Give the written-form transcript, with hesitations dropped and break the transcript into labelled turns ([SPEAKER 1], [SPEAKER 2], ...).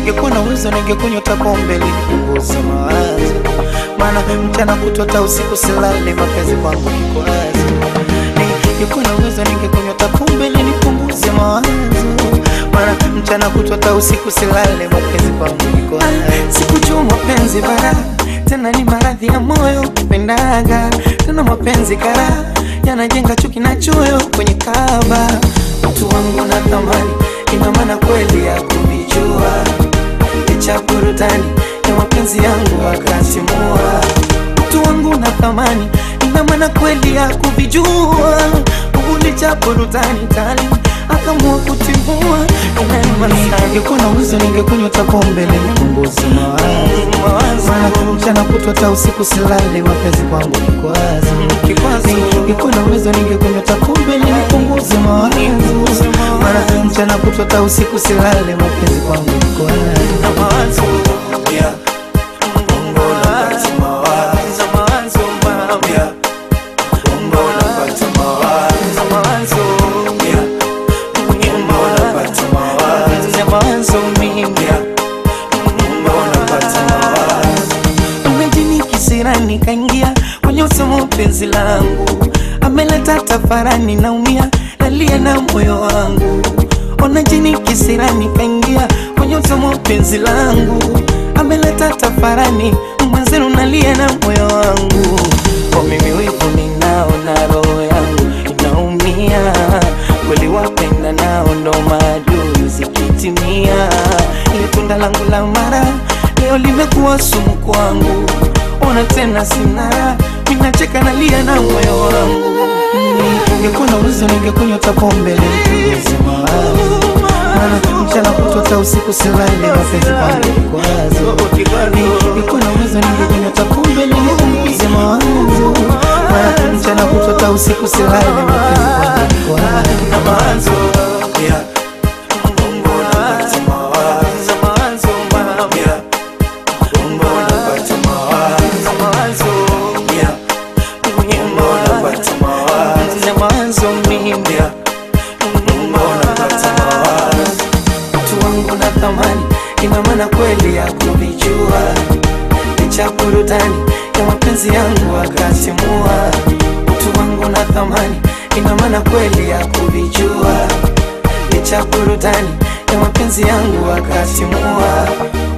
[SPEAKER 1] ningekuwa na uwezo ningekunywa pombe nipunguze mawazo, maana mchana kutwa usiku silale, mapenzi kwangu kikwazo. Ningekuwa na uwezo ningekunywa pombe nipunguze mawazo, maana mchana kutwa usiku silale, mapenzi kwangu kikwazo. Sikujua mapenzi bara, tena ni maradhi ya moyo pendaga, tena mapenzi kara yanajenga chuki na choyo kwenye kaba. Mtu wangu na thamani, ina maana kweli ya kuvijua, licha burudani ya mapenzi yangu akatimua. Mtu wangu na thamani, ina maana kweli ya kuvijua, licha burudani tali akamua kutimua. Ningekuwa na uwezo ningekunywa pombe nipunguze mawazo, maana mchana kutwa usiku silale, mapenzi kwangu kikwazo. Ningekuwa na uwezo ningekunywa pombe nipunguze mawazo, maana mchana kutwa usiku silale, mapenzi kwangu kikwazo. Nikaingia kwenye usomo penzi langu, ameleta tafarani naumia, nalia na moyo wangu. Ona jini kisirani kaingia kwenye usomo penzi langu, ameleta tafarani mwanzenu, nalia na moyo wangu. Kwa mimi wivu ninao na roho yangu inaumia, kweli wapenda nao ndo maadui zikitimia. Ile tunda langu la mara leo limekuwa sumu kwangu, ona tena sina, minacheka nalia na moyo wangu. Ningekuwa na uwezo ningekunywa pombe nipunguze mawazo, maana mchana kutwa usiku silale, mapenzi kwangu kikwazo. Ningekuwa na uwezo ningekunywa pombe nipunguze mawazo, maana mchana kutwa usiku silale, mapenzi kwangu kikwazo. Mtu wangu na thamani, ina maana kweli ya kuvijua, licha burudani ya mapenzi yangu akatimua. Mtu wangu na thamani, ina maana kweli ya kuvijua, licha burudani ya mapenzi yangu akatimua.